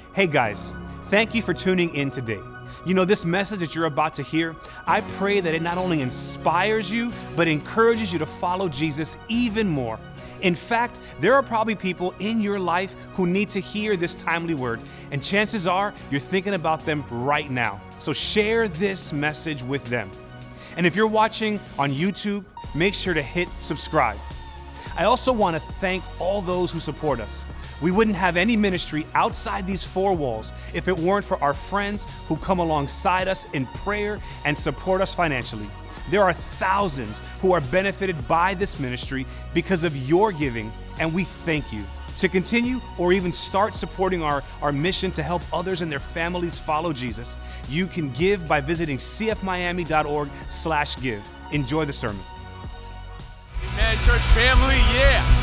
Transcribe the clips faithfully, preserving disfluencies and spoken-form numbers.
Hey guys, thank you for tuning in today. You know, this message that you're about to hear, I pray that it not only inspires you, but encourages you to follow Jesus even more. In fact, there are probably people in your life who need to hear this timely word, and chances are you're thinking about them right now. So share this message with them. And if you're watching on YouTube, make sure to hit subscribe. I also want to thank all those who support us. We wouldn't have any ministry outside these four walls if it weren't for our friends who come alongside us in prayer and support us financially. There are thousands who are benefited by this ministry because of your giving, and we thank you. To continue or even start supporting our, our mission to help others and their families follow Jesus, you can give by visiting c f miami dot org slash give. Enjoy the sermon. Amen, church family, yeah.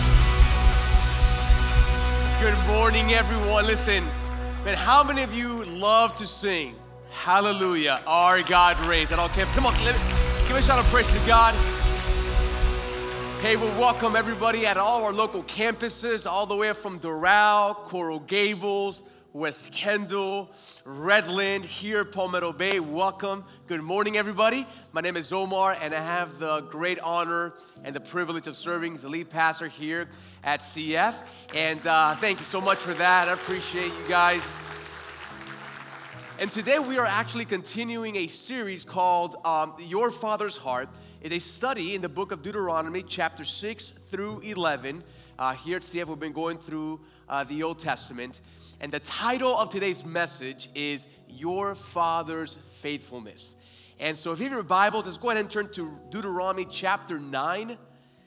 Good morning, everyone. Listen, man, how many of you love to sing? Hallelujah, our God reigns. I don't care. Come on, let me, give a shout of praise to God. Okay, we'll welcome everybody at all our local campuses, all the way from Doral, Coral Gables, West Kendall, Redland, here Palmetto Bay. Welcome. Good morning, everybody. My name is Omar, and I have the great honor and the privilege of serving as the lead pastor here at C F. And uh, thank you so much for that. I appreciate you guys. And today we are actually continuing a series called um, Your Father's Heart. It's a study in the book of Deuteronomy, chapter six through eleven. Uh, here at C F, we've been going through uh, the Old Testament. And the title of today's message is Your Father's Faithfulness. And so if you have your Bibles, let's go ahead and turn to Deuteronomy chapter nine.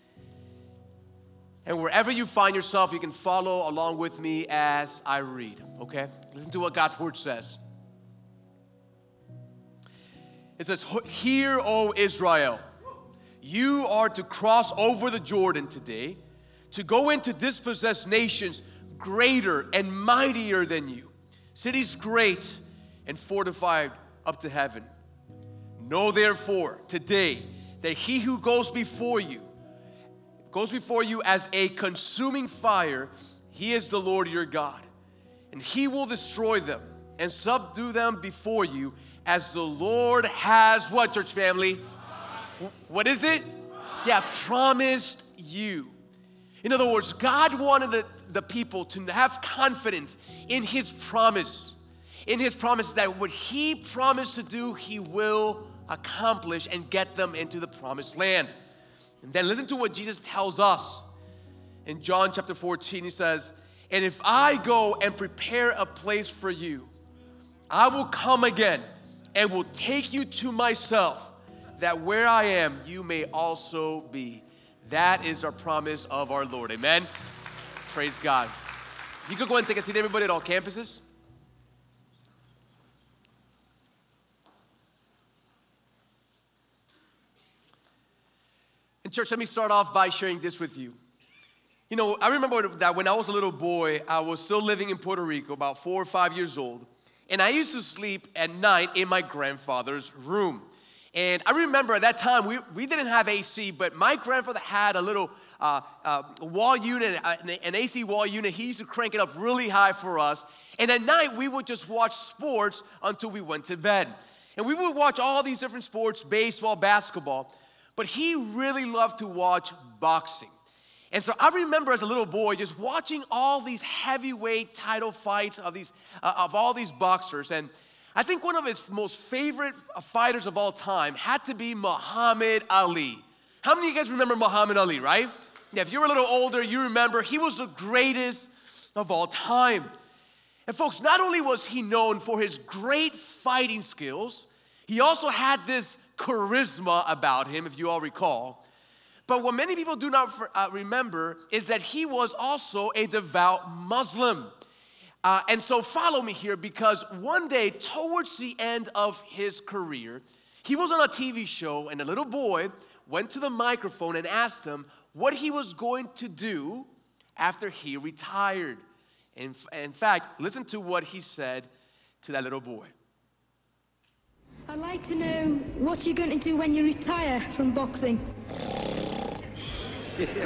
And wherever you find yourself, you can follow along with me as I read, okay? Listen to what God's word says. It says, "Hear, O Israel, you are to cross over the Jordan today to go in to dispossess nations greater and mightier than you, cities great and fortified up to heaven. Know therefore today that he who goes before you, goes before you as a consuming fire, he is the Lord your God. And he will destroy them and subdue them before you as the Lord has," what, church family? What is it? Yeah, promised you. In other words, God wanted the, the people to have confidence in his promise. In his promise that what he promised to do, he will accomplish and get them into the promised land. And then listen to what Jesus tells us. In John chapter fourteen, he says, "And if I go and prepare a place for you, I will come again and will take you to myself, that where I am, you may also be." That is our promise of our Lord. Amen. Praise God. You could go ahead and take a seat, everybody, at all campuses. And church, let me start off by sharing this with you. You know, I remember that when I was a little boy, I was still living in Puerto Rico, about four or five years old. And I used to sleep at night in my grandfather's room. And I remember at that time, we, we didn't have A C, but my grandfather had a little uh, uh, wall unit, uh, an A C wall unit. He used to crank it up really high for us. And at night, we would just watch sports until we went to bed. And we would watch all these different sports, baseball, basketball. But he really loved to watch boxing. And so I remember as a little boy just watching all these heavyweight title fights of these uh, of all these boxers. And I think one of his most favorite fighters of all time had to be Muhammad Ali. How many of you guys remember Muhammad Ali, right? Yeah, if you're a little older, you remember he was the greatest of all time. And folks, not only was he known for his great fighting skills, he also had this charisma about him, if you all recall. But what many people do not uh, remember is that he was also a devout Muslim. Uh, and so follow me here, because one day towards the end of his career, he was on a T V show, and a little boy went to the microphone and asked him what he was going to do after he retired. In, in fact, listen to what he said to that little boy. I'd like to know what you're going to do when you retire from boxing. Yeah.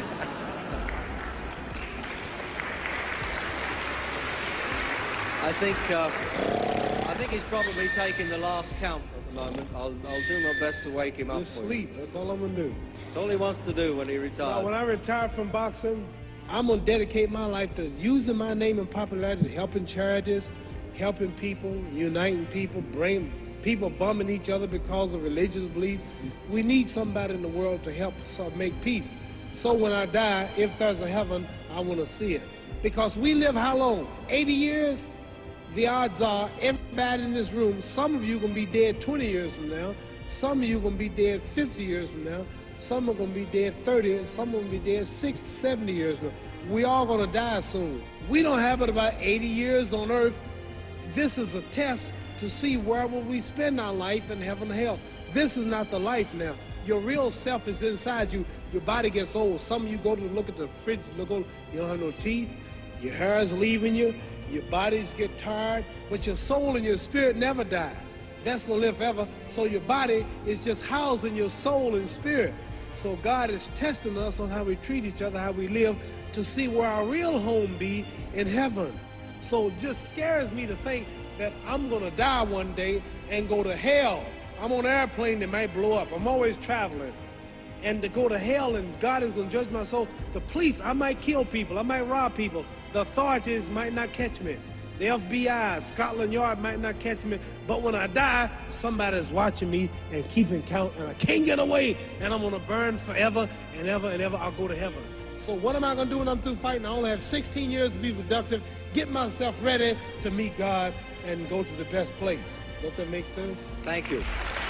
I think uh, I think he's probably taking the last count at the moment. I'll, I'll do my best to wake him up Just for sleep. you. That's all I'm gonna do. It's all he wants to do when he Now, retires. when I retire from boxing, I'm gonna dedicate my life to using my name and popularity, helping charities, helping people, uniting people, bring people bumming each other because of religious beliefs. We need somebody in the world to help us uh, make peace. So when I die, if there's a heaven, I want to see it. Because we live how long? eighty years? The odds are everybody in this room, some of you are going to be dead twenty years from now, some of you are going to be dead fifty years from now, some are going to be dead thirty, and some are going to be dead sixty, seventy years from now. We all going to die soon. We don't have but about eighty years on earth. This is a test to see where will we spend our life in heaven and hell. This is not the life now. Your real self is inside you. Your body gets old. Some of you go to look at the fridge, look, you don't have no teeth. Your hair is leaving you. Your bodies get tired. But your soul and your spirit never die. That's going to live forever. So your body is just housing your soul and spirit. So God is testing us on how we treat each other, how we live, to see where our real home be in heaven. So it just scares me to think that I'm going to die one day and go to hell. I'm on an airplane that might blow up. I'm always traveling. And to go to hell and God is going to judge my soul. The police, I might kill people. I might rob people. The authorities might not catch me. The F B I, Scotland Yard might not catch me. But when I die, somebody's watching me and keeping count. And I can't get away. And I'm going to burn forever and ever and ever. I'll go to heaven. So what am I going to do when I'm through fighting? I only have sixteen years to be productive. Get myself ready to meet God and go to the best place. Don't that make sense? Thank you.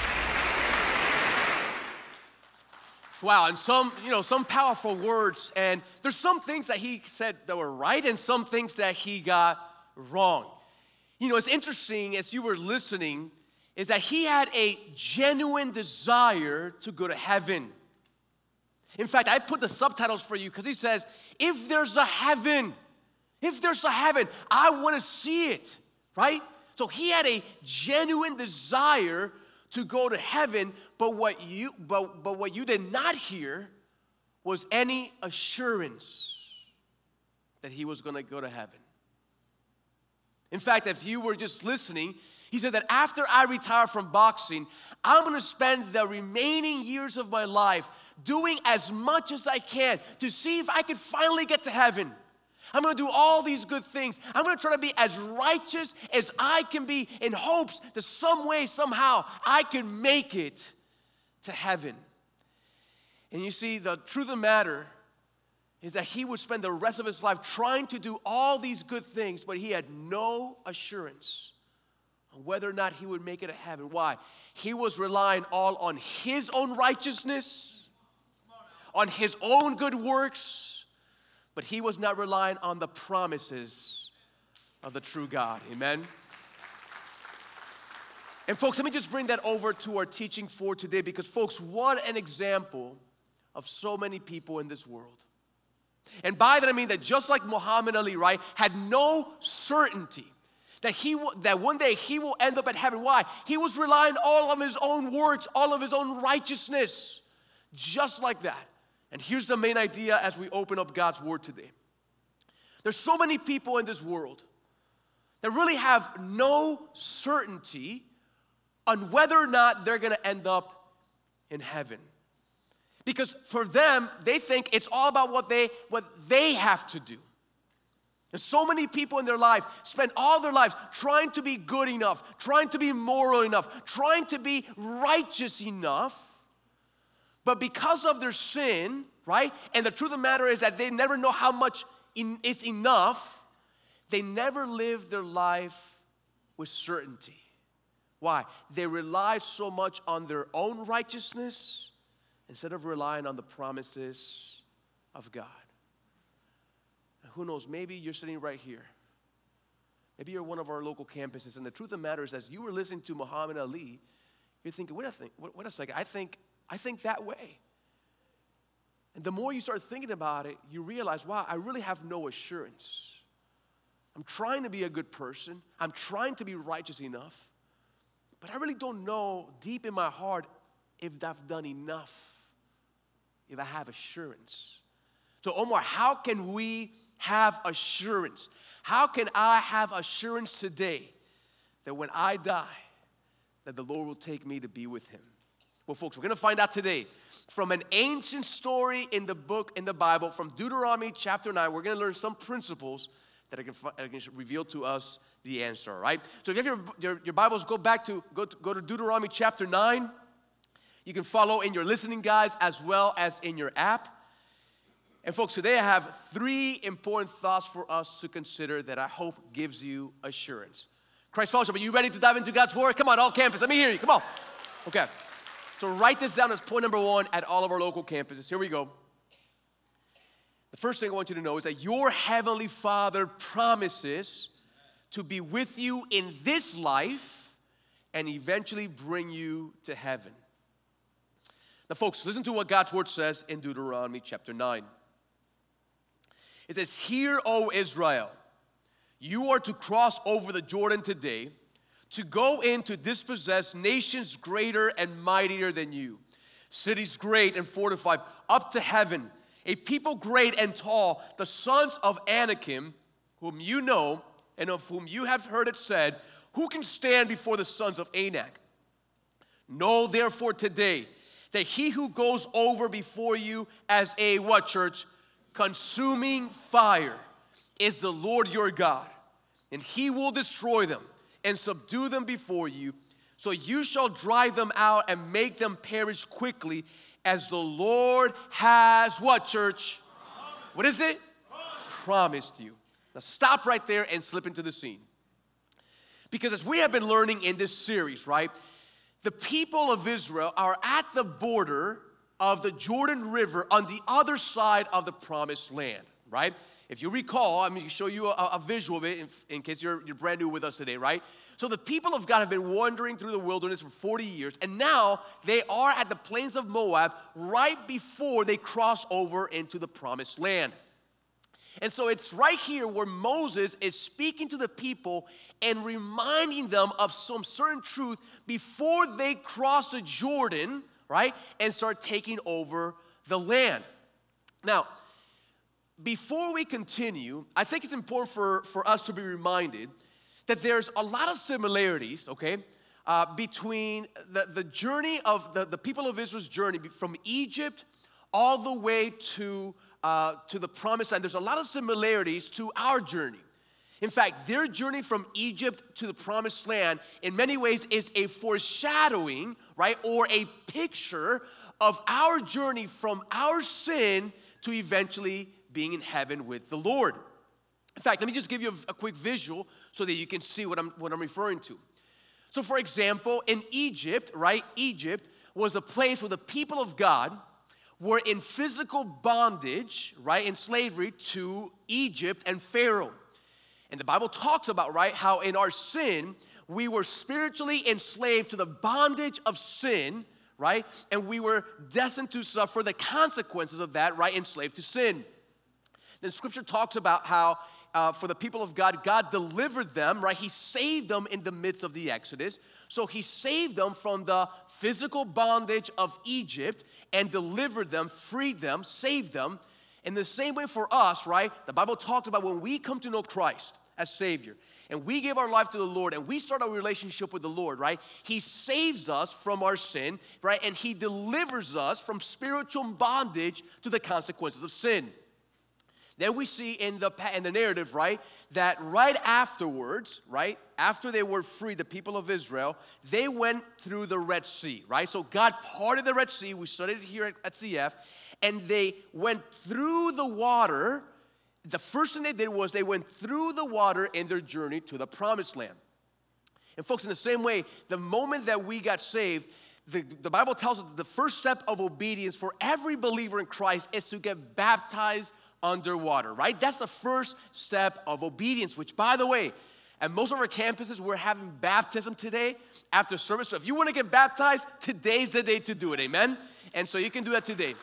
Wow, and some, you know, some powerful words. And there's some things that he said that were right and some things that he got wrong. You know, it's interesting as you were listening is that he had a genuine desire to go to heaven. In fact, I put the subtitles for you because he says, if there's a heaven, if there's a heaven, I want to see it, right? So he had a genuine desire to go to heaven, but what you but, but what you did not hear was any assurance that he was going to go to heaven. In fact, if you were just listening, he said that after I retire from boxing, I'm going to spend the remaining years of my life doing as much as I can to see if I could finally get to heaven. I'm going to do all these good things. I'm going to try to be as righteous as I can be in hopes that some way, somehow, I can make it to heaven. And you see, the truth of the matter is that he would spend the rest of his life trying to do all these good things, but he had no assurance on whether or not he would make it to heaven. Why? He was relying all on his own righteousness, on his own good works, but he was not relying on the promises of the true God. Amen? And folks, let me just bring that over to our teaching for today because, folks, what an example of so many people in this world. And by that I mean that just like Muhammad Ali, right, had no certainty that he that one day he will end up at heaven. Why? He was relying all on his own works, all of his own righteousness, just like that. And here's the main idea as we open up God's Word today. There's so many people in this world that really have no certainty on whether or not they're going to end up in heaven. Because for them, they think it's all about what they, what they have to do. And so many people in their life spend all their lives trying to be good enough, trying to be moral enough, trying to be righteous enough. But because of their sin, right, and the truth of the matter is that they never know how much in, is enough, they never live their life with certainty. Why? They rely so much on their own righteousness instead of relying on the promises of God. And who knows, maybe you're sitting right here. Maybe you're one of our local campuses, and the truth of the matter is as you were listening to Muhammad Ali, you're thinking, wait a, think, wait, wait a second, I think I think that way. And the more you start thinking about it, you realize, wow, I really have no assurance. I'm trying to be a good person. I'm trying to be righteous enough. But I really don't know deep in my heart if I've done enough, if I have assurance. So Omar, how can we have assurance? How can I have assurance today that when I die, that the Lord will take me to be with him? Well, folks, we're going to find out today from an ancient story in the book, in the Bible, from Deuteronomy chapter nine. We're going to learn some principles that are going to reveal to us the answer, all right? So if you have your, your, your Bibles, go back to, go to, go to Deuteronomy chapter nine. You can follow in your listening guides as well as in your app. And folks, today I have three important thoughts for us to consider that I hope gives you assurance. Christ Fellowship, are you ready to dive into God's Word? Come on, all campus, let me hear you, come on. Okay, so write this down as point number one at all of our local campuses. Here we go. The first thing I want you to know is that your Heavenly Father promises to be with you in this life and eventually bring you to heaven. Now, folks, listen to what God's Word says in Deuteronomy chapter nine. It says, "Hear, O Israel, you are to cross over the Jordan today to go in to dispossess nations greater and mightier than you, cities great and fortified, up to heaven, a people great and tall, the sons of Anakim, whom you know and of whom you have heard it said, who can stand before the sons of Anak? Know therefore today that he who goes over before you as a," what, church? "Consuming fire is the Lord your God, and he will destroy them and subdue them before you. So you shall drive them out and make them perish quickly, as the Lord has," what, church? Promised. What is it? Promised. Promised you. Now stop right there and slip into the scene. Because as we have been learning in this series, right, the people of Israel are at the border of the Jordan River on the other side of the promised land, right? If you recall, I'm going to show you a, a visual of it in, in case you're, you're brand new with us today, right? So the people of God have been wandering through the wilderness for forty years, and now they are at the plains of Moab right before they cross over into the promised land. And so it's right here where Moses is speaking to the people and reminding them of some certain truth before they cross the Jordan, right, and start taking over the land. Now, before we continue, I think it's important for, for us to be reminded that there's a lot of similarities, okay, uh, between the, the journey of the, the people of Israel's journey from Egypt all the way to Uh, to the promised land. There's a lot of similarities to our journey. In fact, their journey from Egypt to the promised land in many ways is a foreshadowing, right, or a picture of our journey from our sin to eventually being in heaven with the Lord. In fact, let me just give you a, a quick visual so that you can see what I'm, what I'm referring to. So for example, in Egypt, right, Egypt was a place where the people of God were in physical bondage, right, in slavery to Egypt and Pharaoh. And the Bible talks about, right, how in our sin, we were spiritually enslaved to the bondage of sin, right, and we were destined to suffer the consequences of that, right, enslaved to sin. Then Scripture talks about how uh, for the people of God, God delivered them, right, He saved them in the midst of the Exodus. So He saved them from the physical bondage of Egypt and delivered them, freed them, saved them. In the same way for us, right, the Bible talks about when we come to know Christ as Savior and we give our life to the Lord and we start a relationship with the Lord, right, He saves us from our sin, right, and He delivers us from spiritual bondage to the consequences of sin. Then we see in the in the narrative, right, that right afterwards, right, after they were free, the people of Israel, they went through the Red Sea, right? So God parted the Red Sea. We studied it here at, at C F, and they went through the water. The first thing they did was they went through the water in their journey to the promised land. And folks, in the same way, the moment that we got saved, the, the Bible tells us that the first step of obedience for every believer in Christ is to get baptized underwater, right? That's the first step of obedience, which, by the way, at most of our campuses, we're having baptism today after service. So if you want to get baptized, today's the day to do it, amen? And so you can do that today.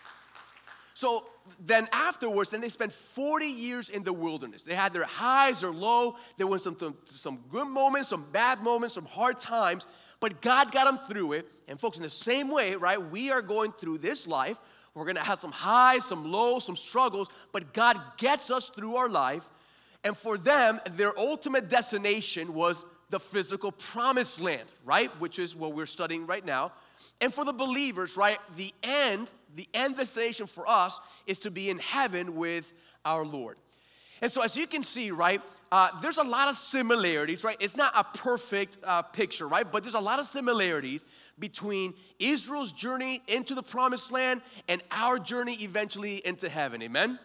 So then afterwards, then they spent forty years in the wilderness. They had their highs or low. There were some, some, some good moments, some bad moments, some hard times, but God got them through it. And folks, in the same way, right, we are going through this life We're gonna have some highs, some lows, some struggles, but God gets us through our life. And for them, their ultimate destination was the physical promised land, right? Which is what we're studying right now. And for the believers, right, the end, the end destination for us is to be in heaven with our Lord. And so as you can see, right, uh, there's a lot of similarities, right? It's not a perfect uh, picture, right? But there's a lot of similarities between Israel's journey into the promised land and our journey eventually into heaven, amen?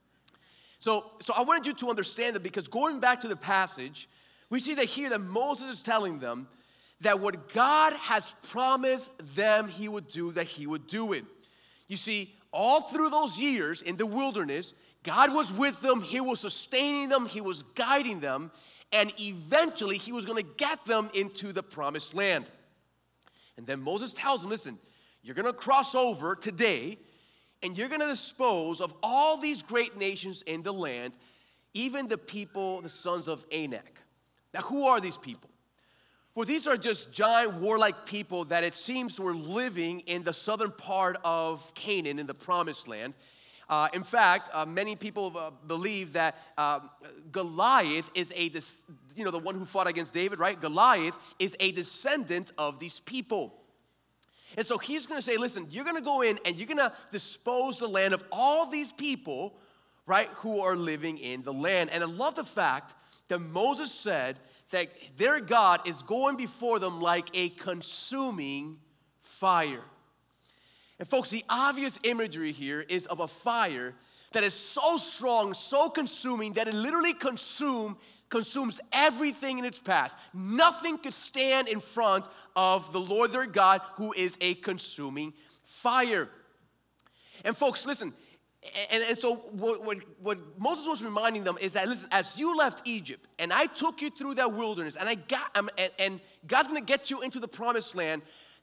So, so I wanted you to understand that, because going back to the passage, we see that here that Moses is telling them that what God has promised them he would do, that he would do it. You see, all through those years in the wilderness, God was with them, he was sustaining them, he was guiding them, and eventually he was going to get them into the promised land. And then Moses tells them, listen, you're going to cross over today, and you're going to dispose of all these great nations in the land, even the people, the sons of Anak. Now, who are these people? Well, these are just giant warlike people that it seems were living in the southern part of Canaan in the promised land. Uh, in fact, uh, many people uh, believe that uh, Goliath is a, you know, the one who fought against David, right? Goliath is a descendant of these people. And so he's going to say, listen, you're going to go in and you're going to dispose the land of all these people, right, who are living in the land. And I love the fact that Moses said that their God is going before them like a consuming fire. And folks, the obvious imagery here is of a fire that is so strong, so consuming, that it literally consume, consumes everything in its path. Nothing could stand in front of the Lord their God, who is a consuming fire. And folks, listen, and, and so what, what, what Moses was reminding them is that, listen, as you left Egypt, and I took you through that wilderness, and I got, um, and, and God's gonna get you into the promised land,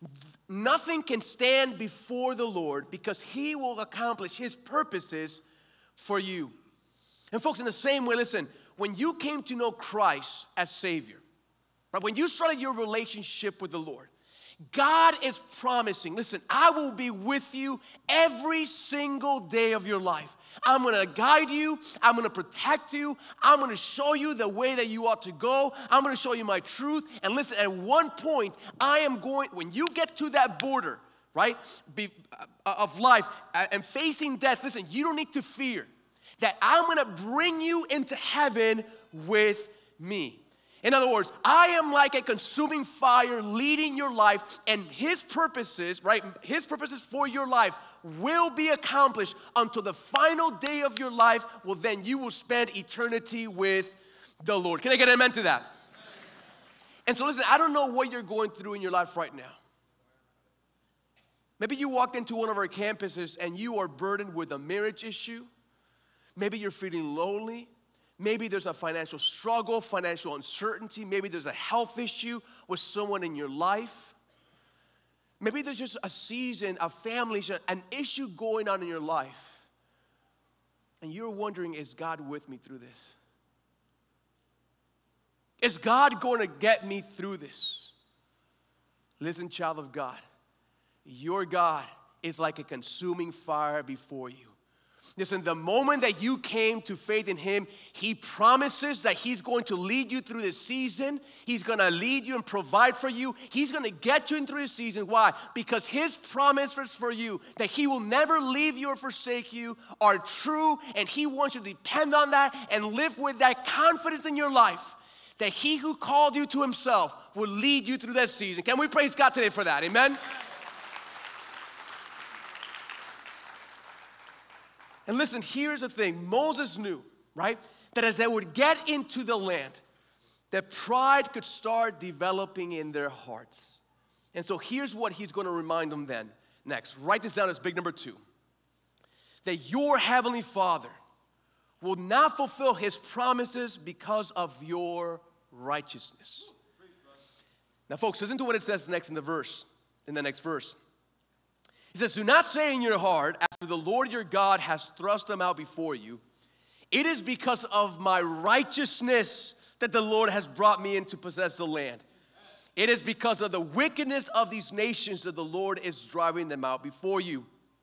nothing can stand before the Lord, because he will accomplish his purposes for you. And folks, in the same way, listen, when you came to know Christ as Savior, right, when you started your relationship with the Lord, God is promising, listen, I will be with you every single day of your life. I'm going to guide you. I'm going to protect you. I'm going to show you the way that you ought to go. I'm going to show you my truth. And listen, at one point, I am going, when you get to that border, right, be, uh, of life uh, and facing death, listen, you don't need to fear that I'm going to bring you into heaven with me. In other words, I am like a consuming fire leading your life, and his purposes, right, his purposes for your life will be accomplished until the final day of your life. Well, then you will spend eternity with the Lord. Can I get an amen to that? And so listen, I don't know what you're going through in your life right now. Maybe you walked into one of our campuses and you are burdened with a marriage issue. Maybe you're feeling lonely. Maybe there's a financial struggle, financial uncertainty. Maybe there's a health issue with someone in your life. Maybe there's just a season, a family, an issue going on in your life. And you're wondering, is God with me through this? Is God going to get me through this? Listen, child of God, your God is like a consuming fire before you. Listen, the moment that you came to faith in him, he promises that he's going to lead you through this season. He's going to lead you and provide for you. He's going to get you through this season. Why? Because his promises for you that he will never leave you or forsake you are true, and he wants you to depend on that and live with that confidence in your life that he who called you to himself will lead you through that season. Can we praise God today for that? Amen? And listen, here's the thing. Moses knew, right, that as they would get into the land, that pride could start developing in their hearts. And so here's what he's going to remind them then next. Write this down as big number two. That your heavenly Father will not fulfill his promises because of your righteousness. Now, folks, listen to what it says next in the verse, in the next verse. He says, do not say in your heart, after the Lord your God has thrust them out before you, it is because of my righteousness that the Lord has brought me in to possess the land. It is because of the wickedness of these nations that the Lord is driving them out before you.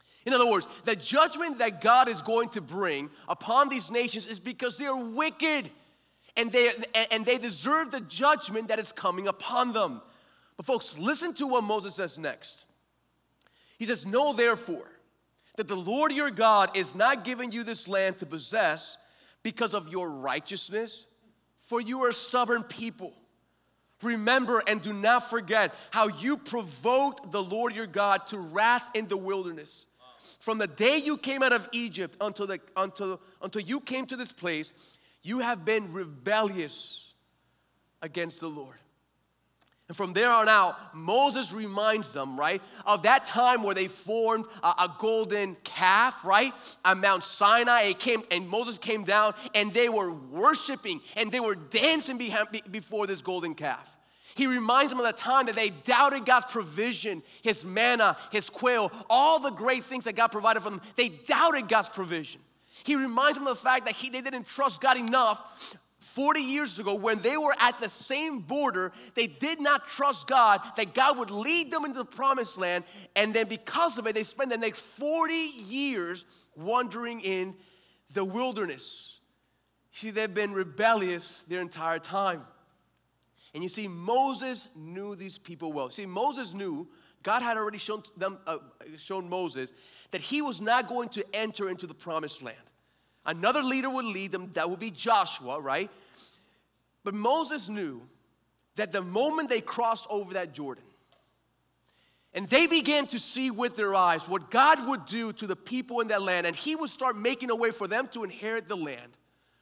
In other words, the judgment that God is going to bring upon these nations is because they're wicked and they, and they deserve the judgment that is coming upon them. But folks, listen to what Moses says next. He says, know therefore that the Lord your God is not giving you this land to possess because of your righteousness, for you are a stubborn people. Remember and do not forget how you provoked the Lord your God to wrath in the wilderness. From the day you came out of Egypt until, the, until, until you came to this place, you have been rebellious against the Lord. And from there on out, Moses reminds them, right, of that time where they formed a, a golden calf, right, on Mount Sinai. It came, and Moses came down, and they were worshiping, and they were dancing behind, before this golden calf. He reminds them of the time that they doubted God's provision, His manna, His quail, all the great things that God provided for them. They doubted God's provision. He reminds them of the fact that he, they didn't trust God enough. forty years ago, when they were at the same border, they did not trust God, that God would lead them into the promised land. And then because of it, they spent the next forty years wandering in the wilderness. See, they've been rebellious their entire time. And you see, Moses knew these people well. See, Moses knew, God had already shown them, uh, shown Moses that he was not going to enter into the promised land. Another leader would lead them, that would be Joshua, right? But Moses knew that the moment they crossed over that Jordan, and they began to see with their eyes what God would do to the people in that land, and he would start making a way for them to inherit the land.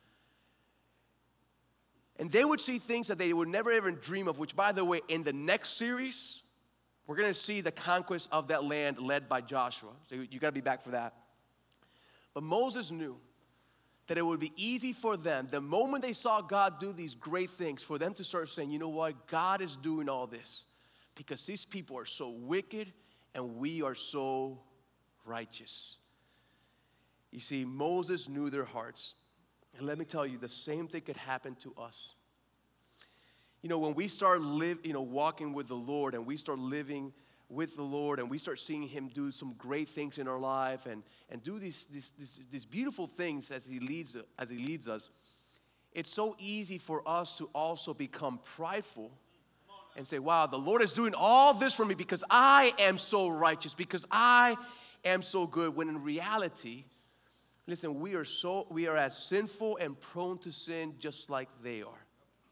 And they would see things that they would never even dream of, which, by the way, in the next series, we're going to see the conquest of that land led by Joshua. So you got to be back for that. But Moses knew that it would be easy for them, the moment they saw God do these great things, for them to start saying, you know what, God is doing all this because these people are so wicked and we are so righteous. You see, Moses knew their hearts. And let me tell you, the same thing could happen to us. You know, when we start live, you know, walking with the Lord, and we start living with the Lord, and we start seeing Him do some great things in our life, and, and do these, these, these, these beautiful things as He leads as He leads us, it's so easy for us to also become prideful and say, wow, the Lord is doing all this for me because I am so righteous, because I am so good, when in reality, listen, we are so we are as sinful and prone to sin just like they are.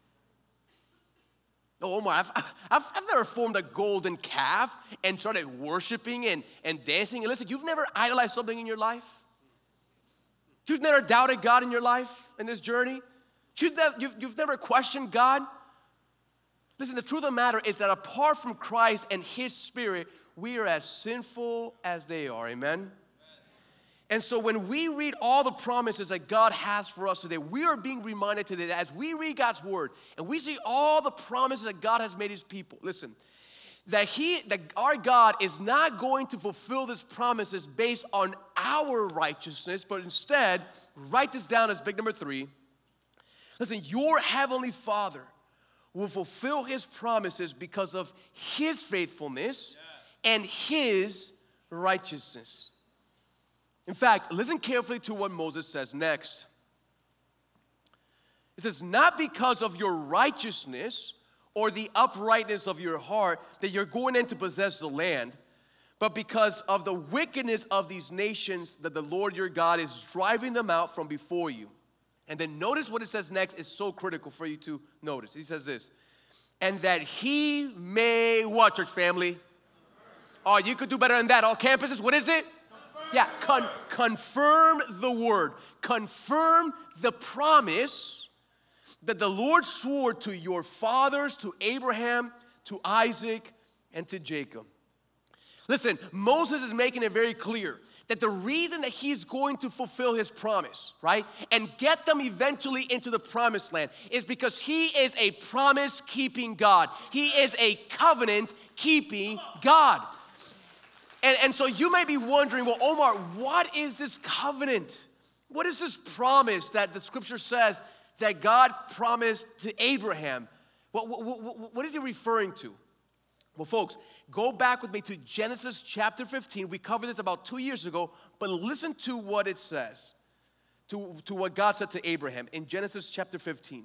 Oh, Omar, I've, I've, I've never formed a golden calf and started worshiping and, and dancing. And listen, you've never idolized something in your life? You've never doubted God in your life, in this journey? You've never, you've, you've never questioned God? Listen, the truth of the matter is that apart from Christ and His Spirit, we are as sinful as they are, amen? And so when we read all the promises that God has for us today, we are being reminded today that as we read God's word and we see all the promises that God has made His people, listen, that he, that our God is not going to fulfill His promises based on our righteousness, but instead, write this down as big number three. Listen, your heavenly Father will fulfill His promises because of His faithfulness and His righteousness. In fact, listen carefully to what Moses says next. It says, not because of your righteousness or the uprightness of your heart that you're going in to possess the land, but because of the wickedness of these nations that the Lord your God is driving them out from before you. And then notice what it says next is so critical for you to notice. He says this, and that He may, what, church family? Oh, you could do better than that. All campuses, what is it? Yeah, con- confirm the word. Confirm the promise that the Lord swore to your fathers, to Abraham, to Isaac, and to Jacob. Listen, Moses is making it very clear that the reason that he's going to fulfill his promise, right, and get them eventually into the promised land is because he is a promise-keeping God. He is a covenant-keeping God. And, and so you may be wondering, well, Omar, what is this covenant? What is this promise that the scripture says that God promised to Abraham? What, what, what, what is he referring to? Well, folks, go back with me to Genesis chapter fifteen. We covered this about two years ago, but listen to what it says, to, to what God said to Abraham in Genesis chapter fifteen.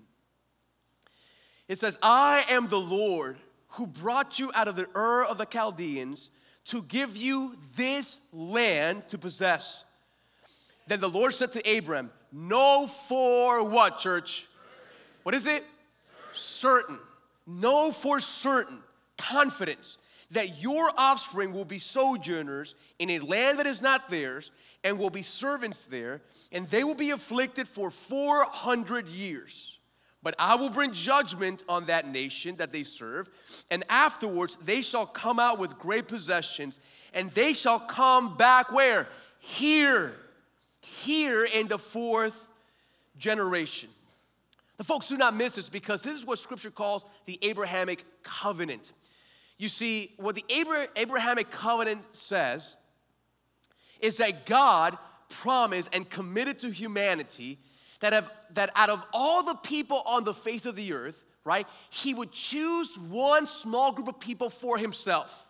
It says, I am the Lord who brought you out of the Ur of the Chaldeans to give you this land to possess. Then the Lord said to Abram, know for what, church? What is it? Certain. Know for certain, confidence, that your offspring will be sojourners in a land that is not theirs, and will be servants there, and they will be afflicted for four hundred years. But I will bring judgment on that nation that they serve, and afterwards they shall come out with great possessions, and they shall come back where? Here. Here in the fourth generation. The folks, do not miss this, because this is what Scripture calls the Abrahamic covenant. You see, what the Abrahamic covenant says is that God promised and committed to humanity that, have, that out of all the people on the face of the earth, right, he would choose one small group of people for himself.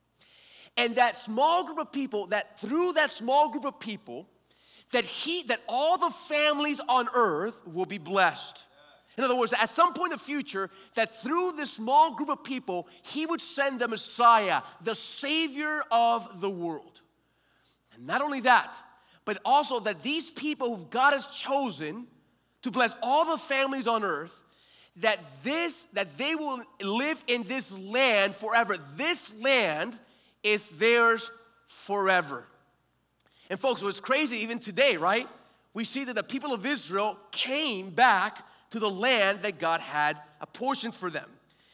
And that small group of people, that through that small group of people, that he, that all the families on earth will be blessed. In other words, at some point in the future, that through this small group of people, he would send the Messiah, the Savior of the world. And not only that, but also that these people who God has chosen to bless all the families on earth, that this, that they will live in this land forever. This land is theirs forever. And folks, what's crazy even today, right? We see that the people of Israel came back to the land that God had apportioned for them.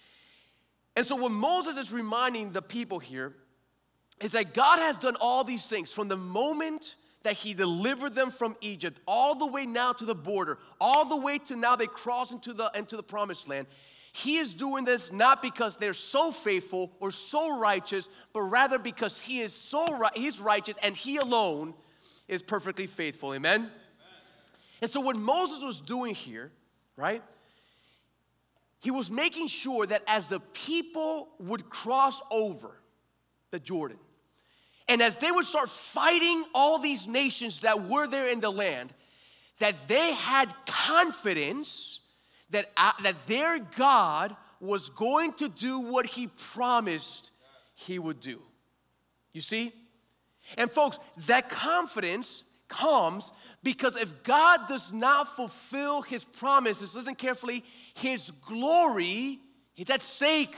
And so what Moses is reminding the people here is that God has done all these things from the moment that he delivered them from Egypt all the way now to the border, all the way to now they cross into the, into the promised land. He is doing this not because they're so faithful or so righteous, but rather because he is so he's righteous and he alone is perfectly faithful. Amen? Amen. And so what Moses was doing here, right? He was making sure that as the people would cross over the Jordan, and as they would start fighting all these nations that were there in the land, that they had confidence that, uh, that their God was going to do what he promised he would do. You see? And folks, that confidence comes because if God does not fulfill his promises, listen carefully, his glory is at stake.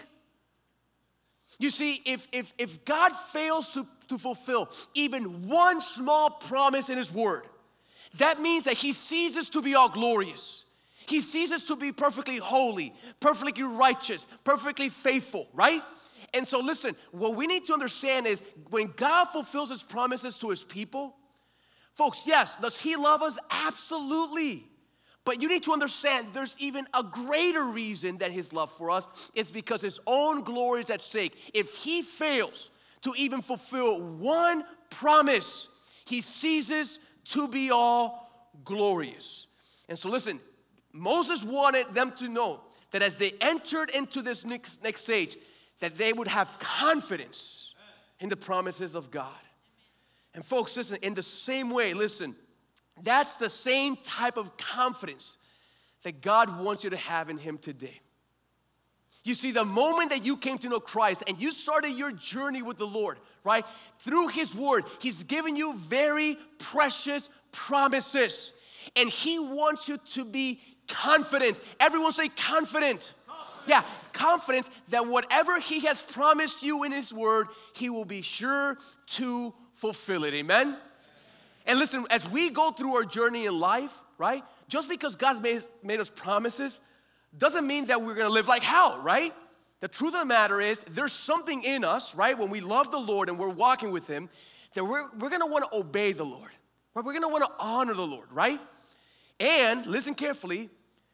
You see, if, if, if God fails to, to fulfill even one small promise in his word, that means that he ceases to be all glorious. He ceases to be perfectly holy, perfectly righteous, perfectly faithful, right? And so listen, what we need to understand is when God fulfills his promises to his people, folks, yes, does he love us? Absolutely. But you need to understand there's even a greater reason that his love for us is because his own glory is at stake. If he fails to even fulfill one promise, he ceases to be all glorious. And so listen, Moses wanted them to know that as they entered into this next, next stage, that they would have confidence in the promises of God. And folks, listen, in the same way, listen, that's the same type of confidence that God wants you to have in him today. You see, the moment that you came to know Christ and you started your journey with the Lord, right? Through his word, he's given you very precious promises. And he wants you to be confident. Everyone say confident. Confident. Yeah, confident that whatever he has promised you in his word, he will be sure to fulfill it. Amen? And listen, as we go through our journey in life, right? Just because God's made, made us promises doesn't mean that we're going to live like hell, right? The truth of the matter is there's something in us, right? When we love the Lord and we're walking with him, that we're, we're going to want to obey the Lord. Right? We're going to want to honor the Lord, right? And listen carefully,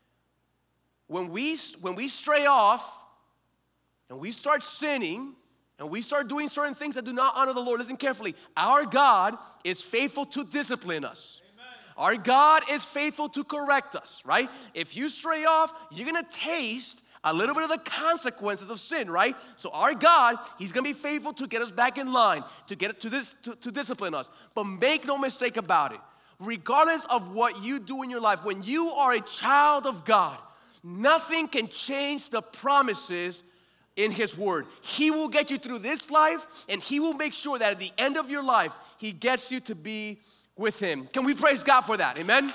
when we, when we stray off and we start sinning and we start doing certain things that do not honor the Lord, listen carefully, our God is faithful to discipline us. Amen. Our God is faithful to correct us, right? If you stray off, you're going to taste A little bit of the consequences of sin, right? So our God, He's going to be faithful to get us back in line, to get to this, to, to discipline us. But make no mistake about it. Regardless of what you do in your life, when you are a child of God, nothing can change the promises in His Word. He will get you through this life, and He will make sure that at the end of your life, He gets you to be with Him. Can we praise God for that? Amen?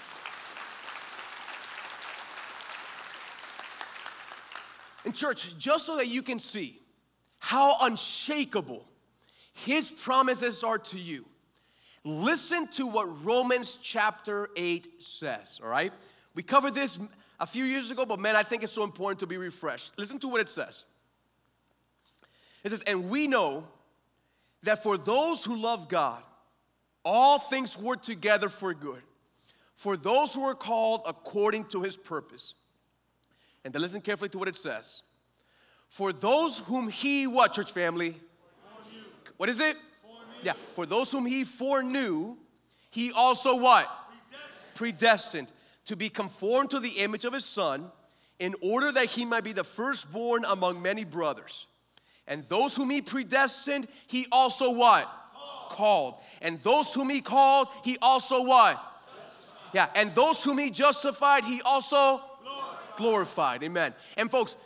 In church, just so that you can see how unshakable His promises are to you, listen to what Romans chapter eight says, all right? We covered this a few years ago, but man, I think it's so important to be refreshed. Listen to what it says. It says, and we know that for those who love God, all things work together for good, for those who are called according to His purpose. And then listen carefully to what it says. For those whom He, what, church family? What is it? Yeah, for those whom He foreknew, He also what? Predestined. Predestined to be conformed to the image of His Son, in order that He might be the firstborn among many brothers. And those whom He predestined, He also what? Called. Called. And those whom He called, He also what? Justified. Yeah, and those whom He justified, He also glorified. glorified. Amen. And folks,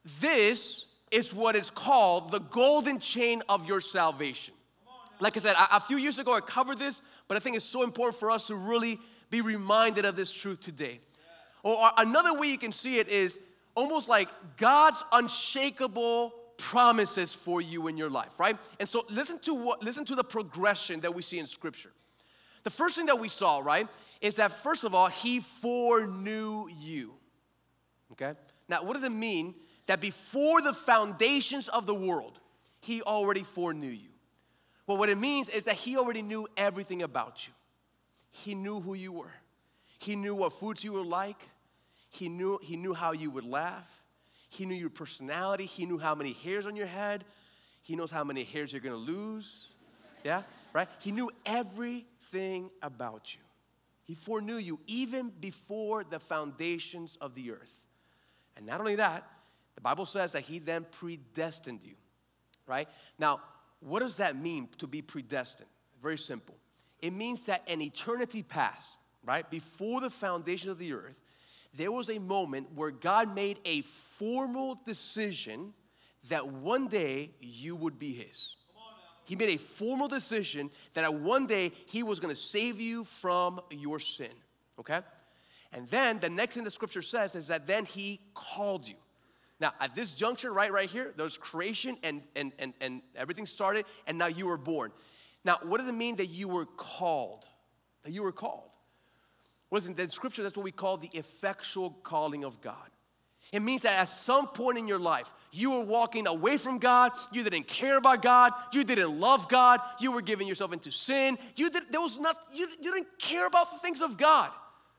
this is what is called the golden chain of your salvation. Like I said, a, a few years ago I covered this, but I think it's so important for us to really be reminded of this truth today. Or another way you can see it is almost like God's unshakable promises for you in your life, right? And so listen to what listen to the progression that we see in Scripture. The first thing that we saw, right, is that first of all, He foreknew you. Okay? Now, what does it mean that before the foundations of the world, He already foreknew you? Well, what it means is that He already knew everything about you. He knew who you were. He knew what foods you would like. He knew, he knew how you would laugh. He knew your personality. He knew how many hairs on your head. He knows how many hairs you're going to lose. Yeah, right? He knew everything about you. He foreknew you even before the foundations of the earth. And not only that, the Bible says that He then predestined you, right? Now, what does that mean to be predestined? Very simple. It means that an eternity past, right, before the foundation of the earth, there was a moment where God made a formal decision that one day you would be His. He made a formal decision that at one day He was going to save you from your sin, okay? And then the next thing the Scripture says is that then He called you. Now, at this juncture, right, right here, there's creation and, and, and, and everything started, and now you were born. Now, what does it mean that you were called? That you were called. Wasn't in Scripture, that's what we call the effectual calling of God. It means that at some point in your life, you were walking away from God, you didn't care about God, you didn't love God, you were giving yourself into sin, you, did, there was not, you, you didn't care about the things of God.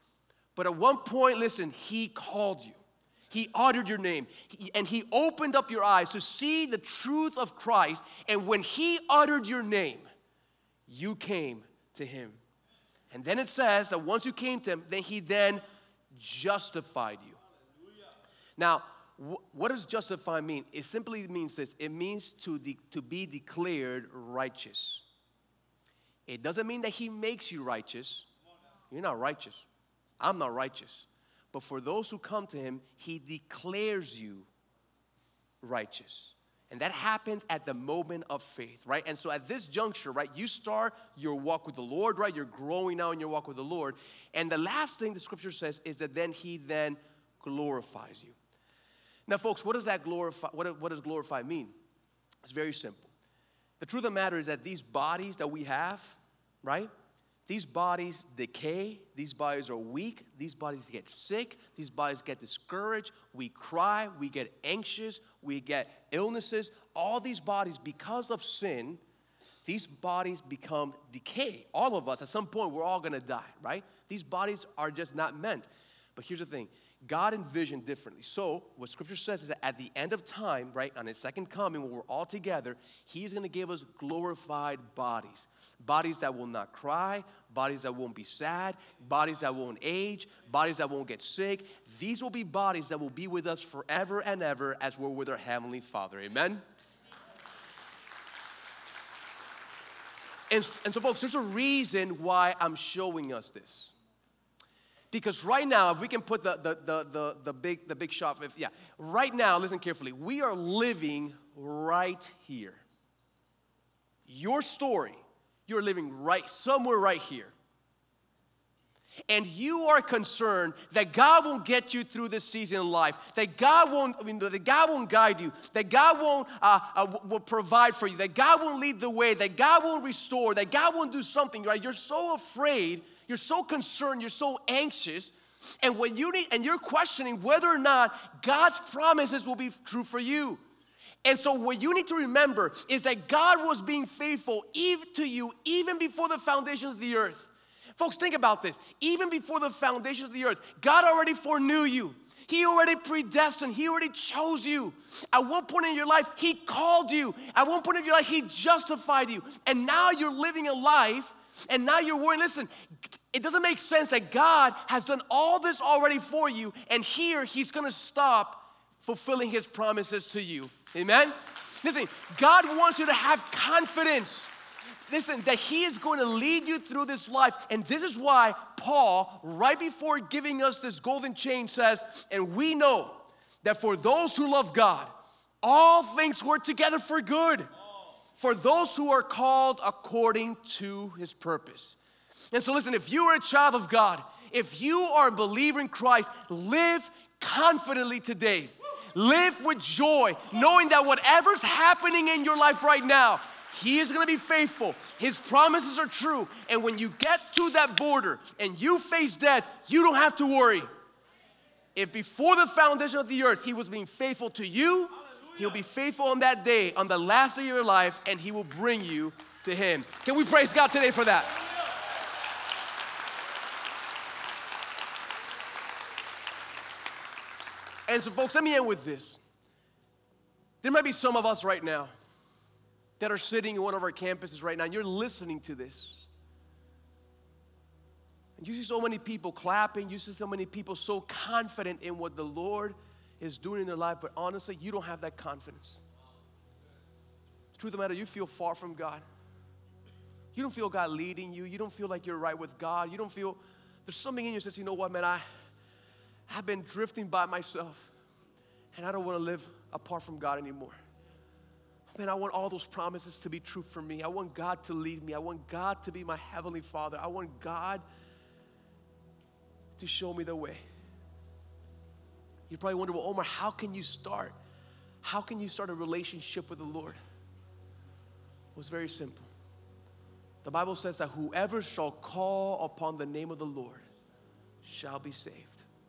But at one point, listen, He called you. He uttered your name, and He opened up your eyes to see the truth of Christ. And when He uttered your name, you came to Him. And then it says that once you came to Him, then He then justified you. Now, wh- what does justify mean? It simply means this. It means to, de- to be declared righteous. It doesn't mean that He makes you righteous. You're not righteous. I'm not righteous. But for those who come to Him, He declares you righteous. And that happens at the moment of faith, right? And so at this juncture, right, you start your walk with the Lord, right? You're growing now in your walk with the Lord. And the last thing the Scripture says is that then He then glorifies you. Now, folks, what does that glorify, what, what does glorify mean? It's very simple. The truth of the matter is that these bodies that we have, right? These bodies decay, these bodies are weak, these bodies get sick, these bodies get discouraged, we cry, we get anxious, we get illnesses. All these bodies, because of sin, these bodies become decay. All of us, at some point, we're all gonna die, right? These bodies are just not meant. But here's the thing, God envisioned differently. So what Scripture says is that at the end of time, right, on his second coming, when we're all together, he's going to give us glorified bodies. Bodies that will not cry, bodies that won't be sad, bodies that won't age, bodies that won't get sick. These will be bodies that will be with us forever and ever as we're with our Heavenly Father. Amen? And, and so, folks, there's a reason why I'm showing us this. Because right now, if we can put the, the, the, the, the, big, the big shot, if, yeah, right now, listen carefully, we are living right here. Your story, you're living right, somewhere right here. And you are concerned that God won't get you through this season in life, that God won't, I mean, that God won't guide you, that God won't uh, uh, will provide for you, that God won't lead the way, that God won't restore, that God won't do something, right? You're so afraid. You're so concerned, you're so anxious, and when you need, and you're questioning whether or not God's promises will be true for you. And so what you need to remember is that God was being faithful even to you, even before the foundations of the earth. Folks, think about this. Even before the foundations of the earth, God already foreknew you. He already predestined. He already chose you. At one point in your life, he called you. At one point in your life, he justified you. And now you're living a life, and now you're worrying. Listen, it doesn't make sense that God has done all this already for you, and here he's going to stop fulfilling his promises to you. Amen? Listen, God wants you to have confidence. Listen, that he is going to lead you through this life. And this is why Paul, right before giving us this golden chain, says, and we know that for those who love God, all things work together for good. For those who are called according to his purpose. And so listen, if you are a child of God, if you are a believer in Christ, live confidently today. Live with joy, knowing that whatever's happening in your life right now, he is going to be faithful. His promises are true. And when you get to that border and you face death, you don't have to worry. If before the foundation of the earth, he was being faithful to you, he'll be faithful on that day, on the last day of your life, and he will bring you to him. Can we praise God today for that? And so, folks, let me end with this. There might be some of us right now that are sitting in one of our campuses right now, and you're listening to this. And you see so many people clapping. You see so many people so confident in what the Lord is doing in their life, but honestly, you don't have that confidence. The truth of the matter, you feel far from God. You don't feel God leading you. You don't feel like you're right with God. You don't feel, there's something in you that says, you know what, man, I, I've been drifting by myself, and I don't want to live apart from God anymore. Man, I want all those promises to be true for me. I want God to lead me. I want God to be my Heavenly Father. I want God to show me the way. You probably wonder, well, Omar, how can you start? How can you start a relationship with the Lord? Well, it's very simple. The Bible says that whoever shall call upon the name of the Lord shall be saved.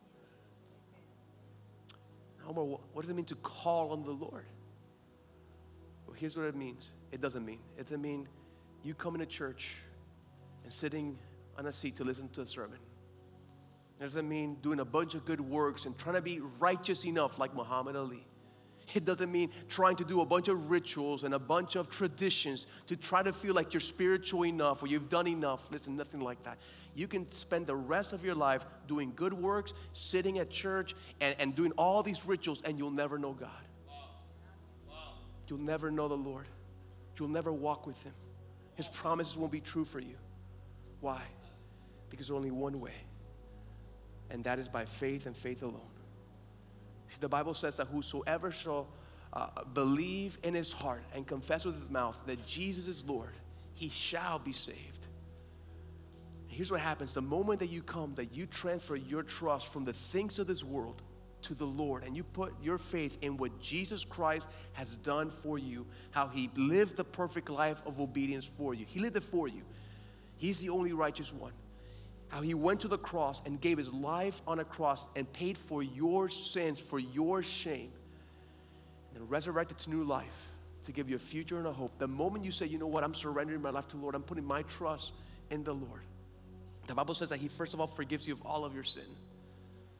Now, Omar, what does it mean to call on the Lord? Well, here's what it means. It doesn't mean. It doesn't mean you coming to church and sitting on a seat to listen to a sermon. It doesn't mean doing a bunch of good works and trying to be righteous enough like Muhammad Ali. It doesn't mean trying to do a bunch of rituals and a bunch of traditions to try to feel like you're spiritual enough or you've done enough. Listen, nothing like that. You can spend the rest of your life doing good works, sitting at church, and, and doing all these rituals, and you'll never know God. Wow. Wow. You'll never know the Lord. You'll never walk with him. His promises won't be true for you. Why? Because there's only one way. And that is by faith and faith alone. The Bible says that whosoever shall uh, believe in his heart and confess with his mouth that Jesus is Lord, he shall be saved. Here's what happens. The moment that you come, that you transfer your trust from the things of this world to the Lord, and you put your faith in what Jesus Christ has done for you, how he lived the perfect life of obedience for you. He lived it for you. He's the only righteous one. How he went to the cross and gave his life on a cross and paid for your sins, for your shame, and then resurrected to new life to give you a future and a hope. The moment you say, you know what, I'm surrendering my life to the Lord, I'm putting my trust in the Lord. The Bible says that he first of all forgives you of all of your sin.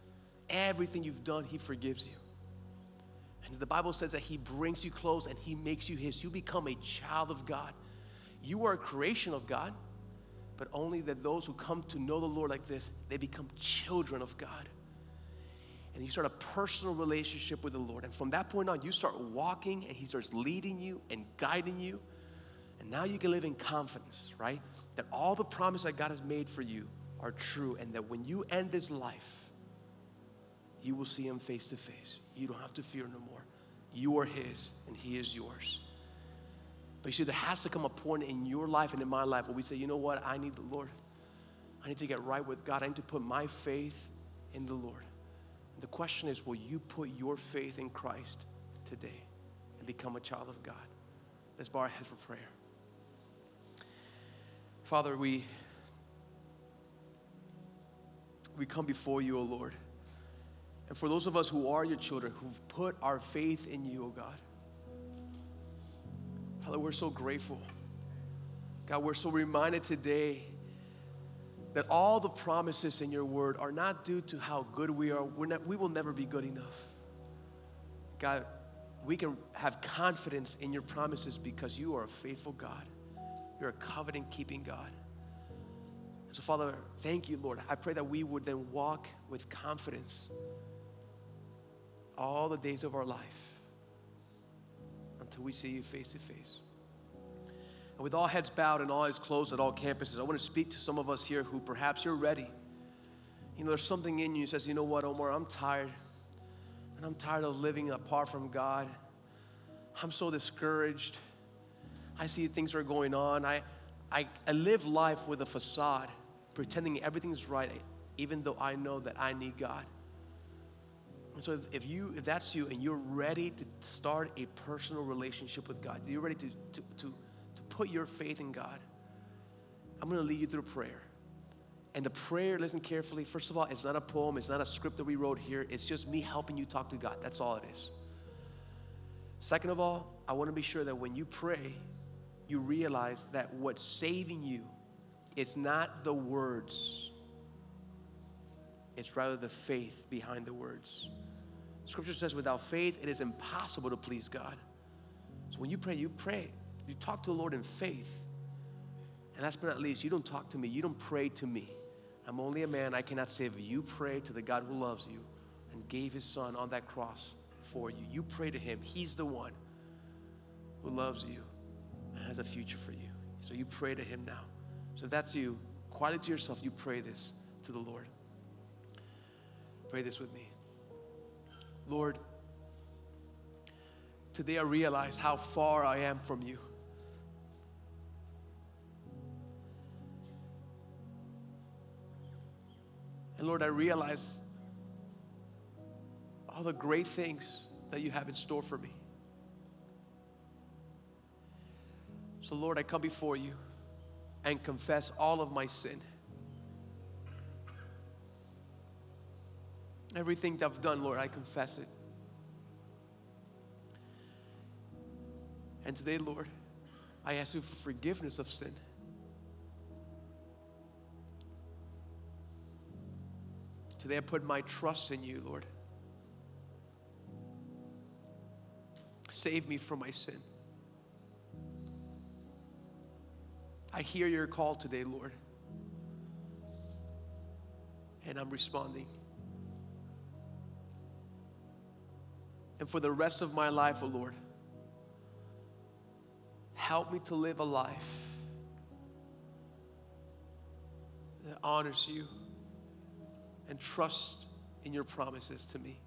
everything you've done, he forgives you. And the Bible says that he brings you close and he makes you his. You become a child of God. You are a creation of God, but only that those who come to know the Lord like this, they become children of God. And you start a personal relationship with the Lord. And from that point on, you start walking and he starts leading you and guiding you. And now you can live in confidence, right? That all the promises that God has made for you are true, and that when you end this life, you will see him face to face. You don't have to fear no more. You are his and he is yours. But you see, there has to come a point in your life and in my life where we say, you know what, I need the Lord. I need to get right with God. I need to put my faith in the Lord. And the question is, will you put your faith in Christ today and become a child of God? Let's bow our heads for prayer. Father, we, we come before you, O Lord. And for those of us who are your children, who've put our faith in you, O God, Father, we're so grateful. God, we're so reminded today that all the promises in your word are not due to how good we are. We're not, we will never be good enough. God, we can have confidence in your promises because you are a faithful God. You're a covenant-keeping God. And so, Father, thank you, Lord. I pray that we would then walk with confidence all the days of our life until we see you face to face. And with all heads bowed and all eyes closed at all campuses, I want to speak to some of us here who perhaps you're ready. You know, there's something in you that says, you know what, Omar, I'm tired. And I'm tired of living apart from God. I'm so discouraged. I see things are going on. I, I, I live life with a facade, pretending everything's right, even though I know that I need God. And so if, if you, if that's you and you're ready to start a personal relationship with God, you're ready to, to, to, to put your faith in God, I'm going to lead you through prayer. And the prayer, listen carefully, first of all, it's not a poem, it's not a script that we wrote here, it's just me helping you talk to God. That's all it is. Second of all, I want to be sure that when you pray, you realize that what's saving you is not the words, it's rather the faith behind the words. Scripture says without faith, it is impossible to please God. So when you pray, you pray. You talk to the Lord in faith. And last but not least, you don't talk to me. You don't pray to me. I'm only a man. I cannot save you. You pray to the God who loves you and gave his son on that cross for you. You pray to him. He's the one who loves you and has a future for you. So you pray to him now. So if that's you, quietly to yourself, you pray this to the Lord. Pray this with me. Lord, today I realize how far I am from you. And Lord, I realize all the great things that you have in store for me. So Lord, I come before you and confess all of my sin. Everything that I've done, Lord, I confess it. And today, Lord, I ask you for forgiveness of sin. Today I put my trust in you, Lord. Save me from my sin. I hear your call today, Lord. And I'm responding. And for the rest of my life, oh Lord, help me to live a life that honors you and trust in your promises to me.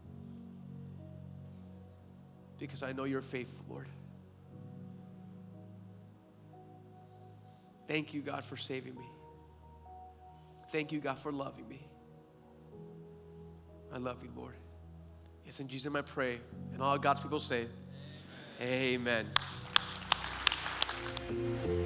Because I know you're faithful, Lord. Thank you, God, for saving me. Thank you, God, for loving me. I love you, Lord. Yes, in Jesus' name I pray. And all God's people say, amen. Amen.